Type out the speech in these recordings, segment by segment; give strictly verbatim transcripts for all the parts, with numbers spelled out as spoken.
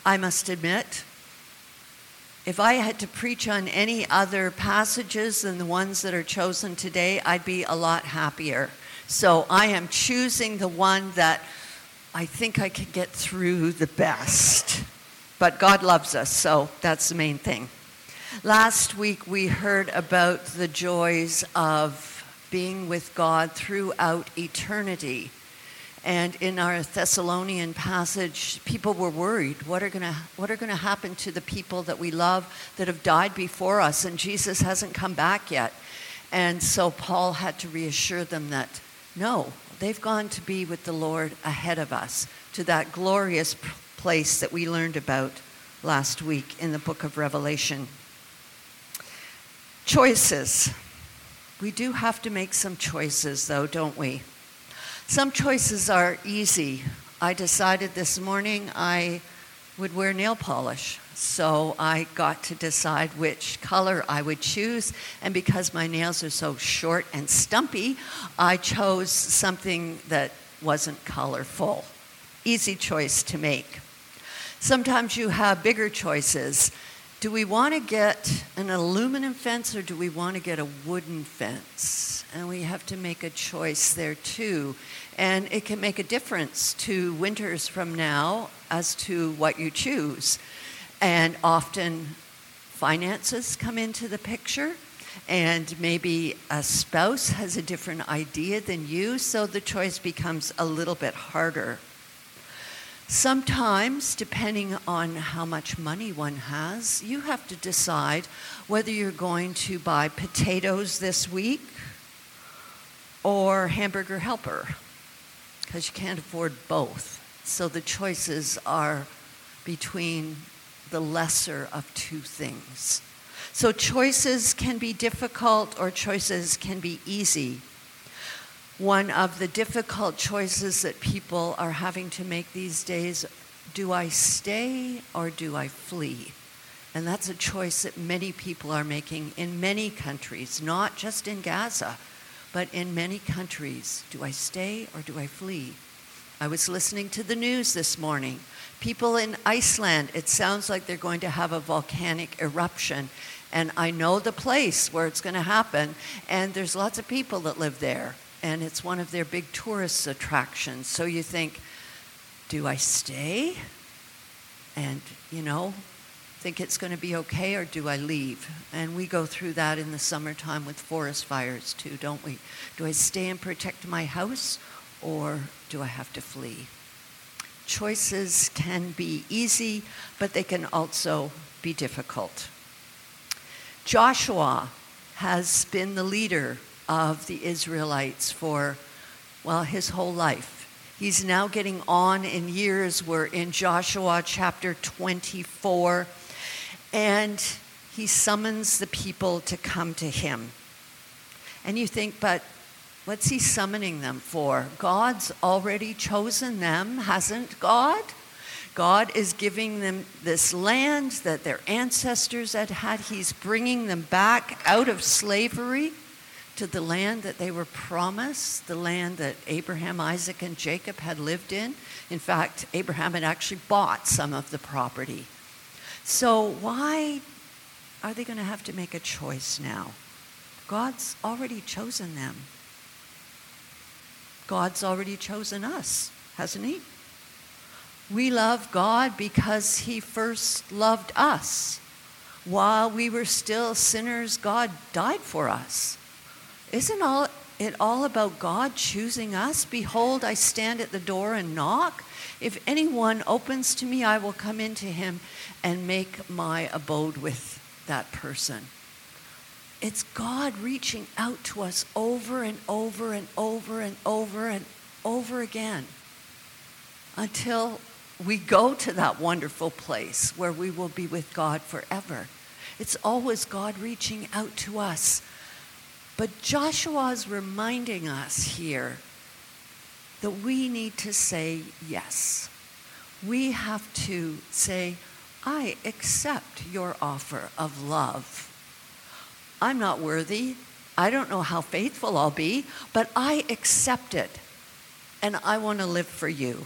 I must admit, if I had to preach on any other passages than the ones that are chosen today, I'd be a lot happier. So I am choosing the one that I think I can get through the best. But God loves us, so that's the main thing. Last week we heard about the joys of being with God throughout eternity. And in our Thessalonian passage, people were worried. What are going to what are going to happen to the people that we love that have died before us? And Jesus hasn't come back yet. And so Paul had to reassure them that, no, they've gone to be with the Lord ahead of us, to that glorious place that we learned about last week in the book of Revelation. Choices. We do have to make some choices, though, don't we? Some choices are easy. I decided this morning I would wear nail polish. So I got to decide which color I would choose. And because my nails are so short and stumpy, I chose something that wasn't colorful. Easy choice to make. Sometimes you have bigger choices. Do we want to get an aluminum fence or do we want to get a wooden fence? And we have to make a choice there too. And it can make a difference to winters from now as to what you choose. And often finances come into the picture. And maybe a spouse has a different idea than you, so the choice becomes a little bit harder. Sometimes, depending on how much money one has, you have to decide whether you're going to buy potatoes this week or Hamburger Helper, because you can't afford both. So the choices are between the lesser of two things. So choices can be difficult or choices can be easy. One of the difficult choices that people are having to make these days, do I stay or do I flee? And that's a choice that many people are making in many countries, not just in Gaza, but in many countries. Do I stay or do I flee? I was listening to the news this morning. People in Iceland, it sounds like they're going to have a volcanic eruption. And I know the place where it's going to happen, and there's lots of people that live there. And it's one of their big tourist attractions. So you think, do I stay? And, you know, think it's going to be okay, or do I leave? And we go through that in the summertime with forest fires too, don't we? Do I stay and protect my house, or do I have to flee? Choices can be easy, but they can also be difficult. Joshua has been the leader of the Israelites for, well, his whole life. He's now getting on in years. We're in Joshua chapter twenty-four, and he summons the people to come to him. And you think, but what's he summoning them for? God's already chosen them, hasn't God? God is giving them this land that their ancestors had had. He's bringing them back out of slavery to the land that they were promised, the land that Abraham, Isaac, and Jacob had lived in. In fact, Abraham had actually bought some of the property. So why are they going to have to make a choice now? God's already chosen them. God's already chosen us, hasn't he? We love God because he first loved us. While we were still sinners, God died for us. Isn't all, it all about God choosing us? Behold, I stand at the door and knock. If anyone opens to me, I will come into him and make my abode with that person. It's God reaching out to us over and over and over and over and over again until we go to that wonderful place where we will be with God forever. It's always God reaching out to us. But Joshua is reminding us here that we need to say yes. We have to say, I accept your offer of love. I'm not worthy. I don't know how faithful I'll be, but I accept it. And I want to live for you.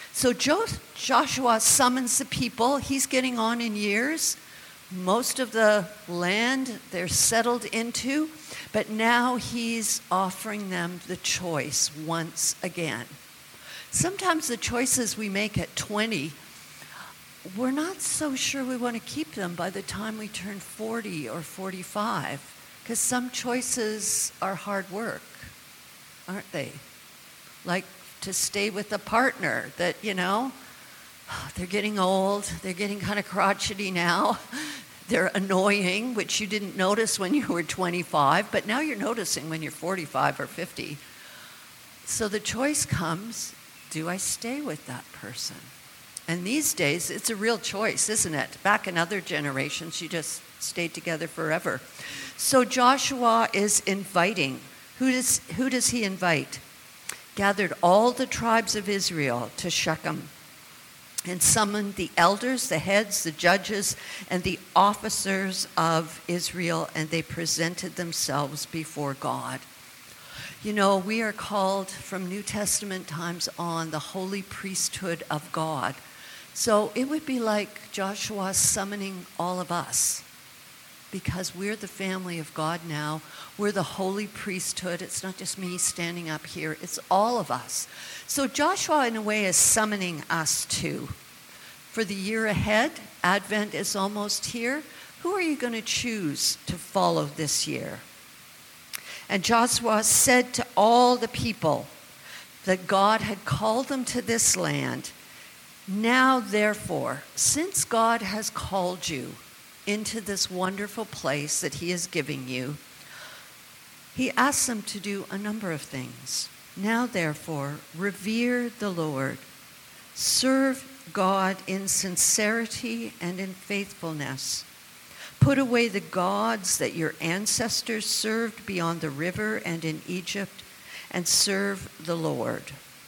So jo- Joshua summons the people. He's getting on in years. Most of the land they're settled into, but now he's offering them the choice once again. Sometimes the choices we make at twenty, we're not so sure we want to keep them by the time we turn forty or forty-five, because some choices are hard work, aren't they? Like to stay with a partner that, you know, they're getting old, they're getting kind of crotchety now, they're annoying, which you didn't notice when you were twenty-five, but now you're noticing when you're forty-five or fifty. So the choice comes, do I stay with that person? And these days, it's a real choice, isn't it? Back in other generations, you just stayed together forever. So Joshua is inviting. Who does, who does he invite? Gathered all the tribes of Israel to Shechem and summoned the elders, the heads, the judges, and the officers of Israel, and they presented themselves before God. You know, we are called from New Testament times on the holy priesthood of God. So it would be like Joshua summoning all of us, because we're the family of God now. We're the holy priesthood. It's not just me standing up here. It's all of us. So Joshua, in a way, is summoning us too. For the year ahead, Advent is almost here. Who are you going to choose to follow this year? And Joshua said to all the people that God had called them to this land, now therefore, since God has called you into this wonderful place that he is giving you, he asks them to do a number of things. Now therefore, revere the Lord, serve God in sincerity and in faithfulness. Put away the gods that your ancestors served beyond the river and in Egypt, and serve the Lord.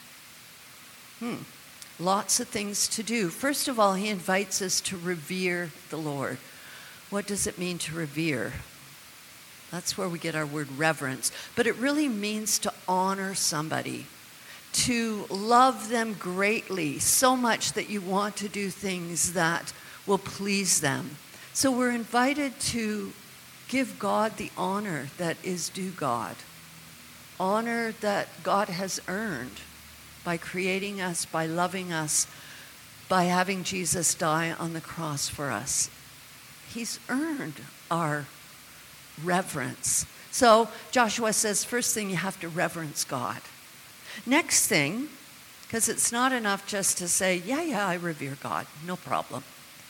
Hmm. Lots of things to do. First of all, he invites us to revere the Lord. What does it mean to revere? That's where we get our word reverence. But it really means to honor somebody, to love them greatly, so much that you want to do things that will please them. So we're invited to give God the honor that is due God. Honor that God has earned by creating us, by loving us, by having Jesus die on the cross for us. He's earned our reverence. So Joshua says, first thing, you have to reverence God. Next thing, because it's not enough just to say, yeah, yeah, I revere God, no problem.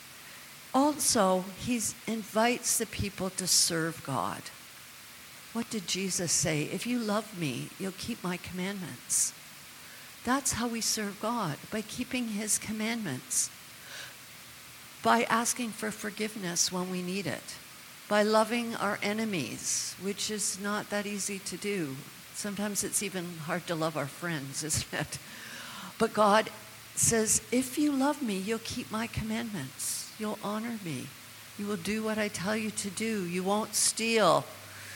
Also, he invites the people to serve God. What did Jesus say? If you love me, you'll keep my commandments. That's how we serve God, by keeping his commandments, by asking for forgiveness when we need it, by loving our enemies, which is not that easy to do. Sometimes it's even hard to love our friends, isn't it? But God says, if you love me, you'll keep my commandments. You'll honor me. You will do what I tell you to do. You won't steal.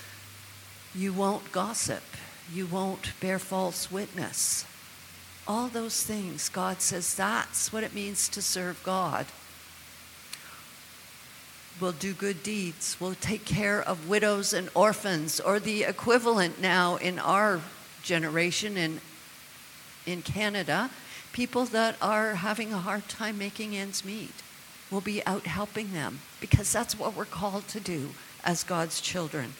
You won't gossip. You won't bear false witness. All those things, God says, that's what it means to serve God. We'll do good deeds. We'll take care of widows and orphans, or the equivalent now in our generation in, in Canada, people that are having a hard time making ends meet. We'll be out helping them, because that's what we're called to do as God's children.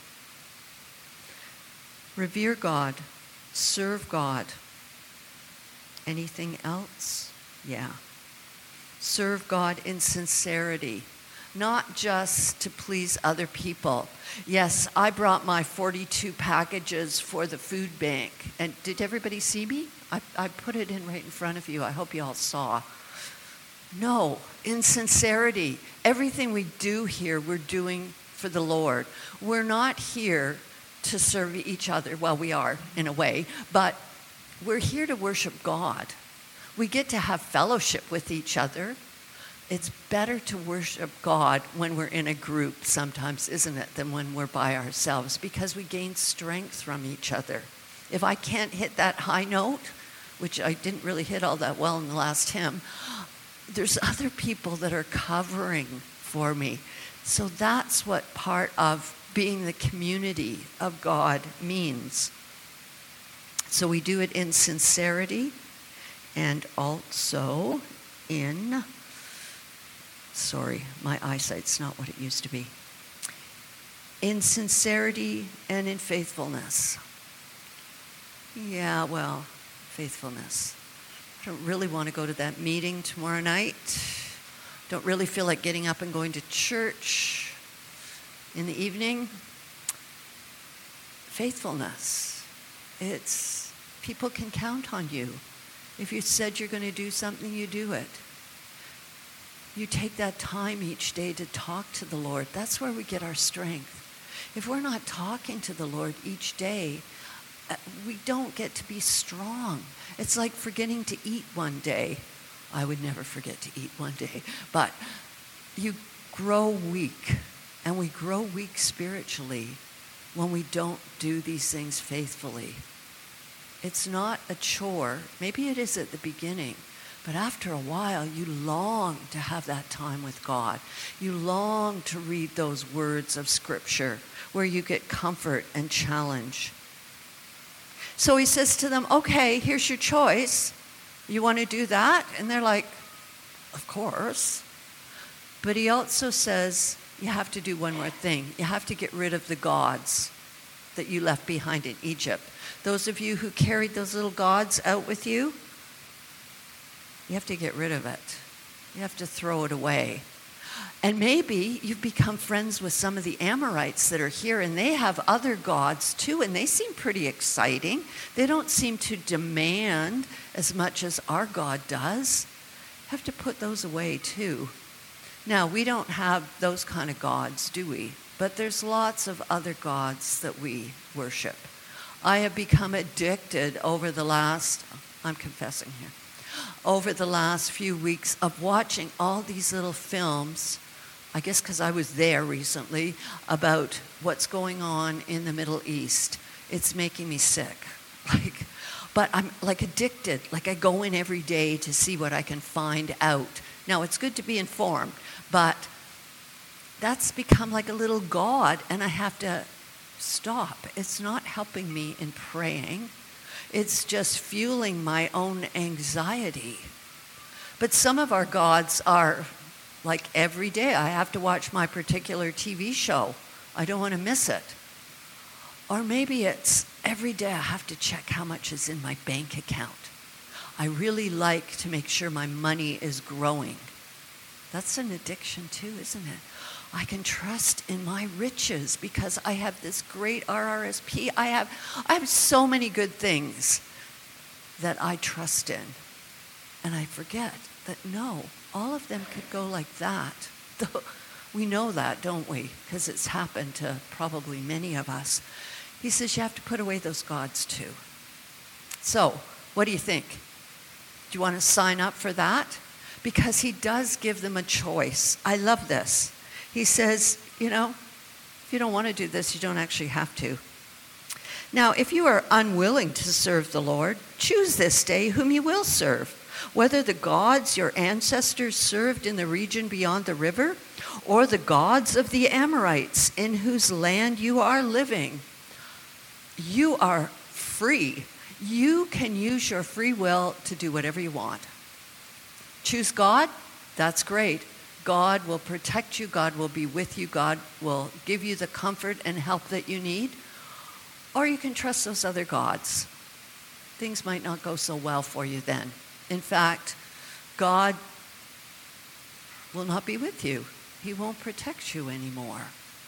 Revere God, serve God. Anything else? Yeah. Serve God in sincerity, not just to please other people. Yes, I brought my forty-two packages for the food bank. And did everybody see me? I, I put it in right in front of you. I hope you all saw. No, in sincerity. Everything we do here, we're doing for the Lord. We're not here to serve each other. Well, we are, in a way, but we're here to worship God. We get to have fellowship with each other. It's better to worship God when we're in a group sometimes, isn't it, than when we're by ourselves, because we gain strength from each other. If I can't hit that high note, which I didn't really hit all that well in the last hymn, there's other people that are covering for me. So that's what part of being the community of God means. So we do it in sincerity and also in, sorry, my eyesight's not what it used to be. In sincerity and in faithfulness. Yeah, well, faithfulness. I don't really want to go to that meeting tomorrow night. Don't really feel like getting up and going to church in the evening. Faithfulness. It's, people can count on you. If you said you're going to do something, you do it. You take that time each day to talk to the Lord. That's where we get our strength. If we're not talking to the Lord each day, we don't get to be strong. It's like forgetting to eat one day. I would never forget to eat one day. But you grow weak, and we grow weak spiritually when we don't do these things faithfully. It's not a chore. Maybe it is at the beginning. But after a while, you long to have that time with God. You long to read those words of Scripture where you get comfort and challenge. So he says to them, okay, here's your choice. You want to do that? And they're like, of course. But he also says, you have to do one more thing. You have to get rid of the gods that you left behind in Egypt. Those of you who carried those little gods out with you, you have to get rid of it. You have to throw it away. And maybe you've become friends with some of the Amorites that are here, and they have other gods too, and they seem pretty exciting. They don't seem to demand as much as our God does. You have to put those away too. Now, we don't have those kind of gods, do we? But there's lots of other gods that we worship. I have become addicted over the last, I'm confessing here, over the last few weeks of watching all these little films, I guess because I was there recently, about what's going on in the Middle East. It's making me sick. Like, but I'm like addicted. Like I go in every day to see what I can find out. Now, it's good to be informed, but that's become like a little god, and I have to stop. It's not helping me in praying. It's just fueling my own anxiety. But some of our gods are like every day I have to watch my particular T V show. I don't want to miss it. Or maybe it's every day I have to check how much is in my bank account. I really like to make sure my money is growing. That's an addiction too, isn't it? I can trust in my riches because I have this great R R S P. I have, I have so many good things that I trust in. And I forget that no, all of them could go like that. We know that, don't we? Because it's happened to probably many of us. He says you have to put away those gods too. So, what do you think? Do you want to sign up for that? Because he does give them a choice. I love this. He says, you know, if you don't want to do this, you don't actually have to. Now, if you are unwilling to serve the Lord, choose this day whom you will serve, whether the gods your ancestors served in the region beyond the river, or the gods of the Amorites in whose land you are living. You are free. You can use your free will to do whatever you want. Choose God, that's great. God will protect you. God will be with you. God will give you the comfort and help that you need. Or you can trust those other gods. Things might not go so well for you then. In fact, God will not be with you. He won't protect you anymore.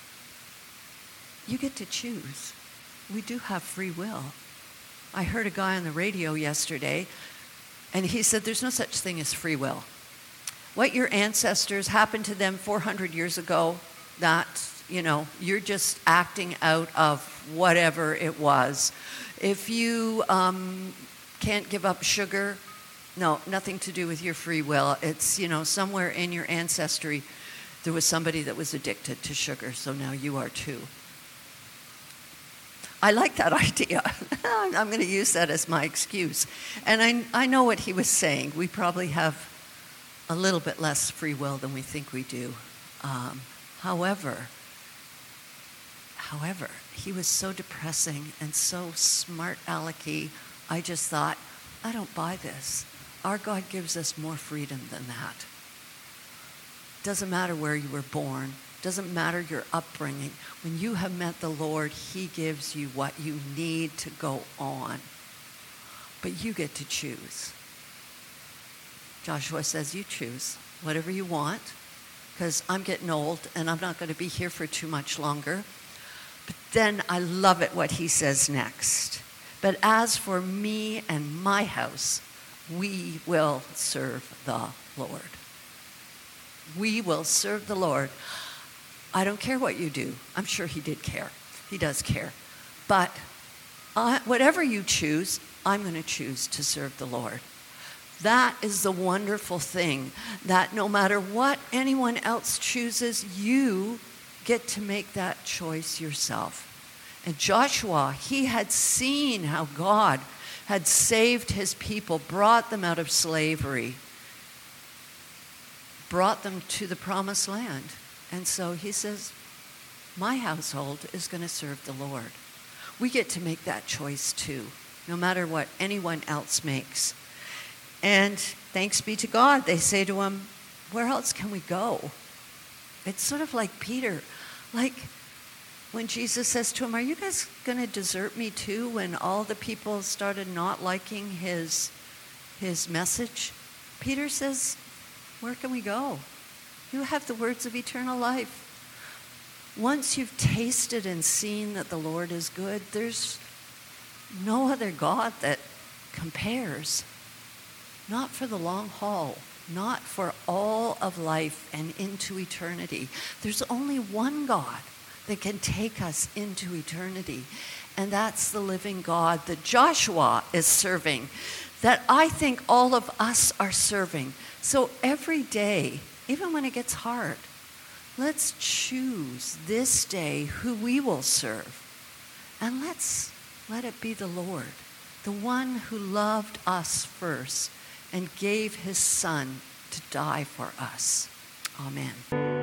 You get to choose. We do have free will. I heard a guy on the radio yesterday, and he said there's no such thing as free will. What your ancestors happened to them four hundred years ago, that, you know, you're just acting out of whatever it was. If you um, can't give up sugar, no, nothing to do with your free will. It's, you know, somewhere in your ancestry, there was somebody that was addicted to sugar, so now you are too. I like that idea. I'm going to use that as my excuse. And I, I know what he was saying. We probably have a little bit less free will than we think we do. Um, however, however, he was so depressing and so smart alecky. I just thought, I don't buy this. Our God gives us more freedom than that. Doesn't matter where you were born. Doesn't matter your upbringing. When you have met the Lord, he gives you what you need to go on. But you get to choose. Joshua says, you choose whatever you want, because I'm getting old and I'm not going to be here for too much longer. But then I love it what he says next. But as for me and my house, we will serve the Lord. We will serve the Lord. I don't care what you do. I'm sure he did care. He does care. But uh, whatever you choose, I'm going to choose to serve the Lord. That is the wonderful thing, that no matter what anyone else chooses, you get to make that choice yourself. And Joshua, he had seen how God had saved his people, brought them out of slavery, brought them to the promised land. And so he says, my household is going to serve the Lord. We get to make that choice too, no matter what anyone else makes. And thanks be to God, they say to him, where else can we go? It's sort of like Peter, like when Jesus says to him, are you guys going to desert me too, when all the people started not liking his, his message? Peter says, where can we go? You have the words of eternal life. Once you've tasted and seen that the Lord is good, there's no other God that compares. Not for the long haul, not for all of life and into eternity. There's only one God that can take us into eternity, and that's the living God that Joshua is serving, that I think all of us are serving. So every day, even when it gets hard, let's choose this day who we will serve, and let's let it be the Lord, the one who loved us first and gave his son to die for us. Amen.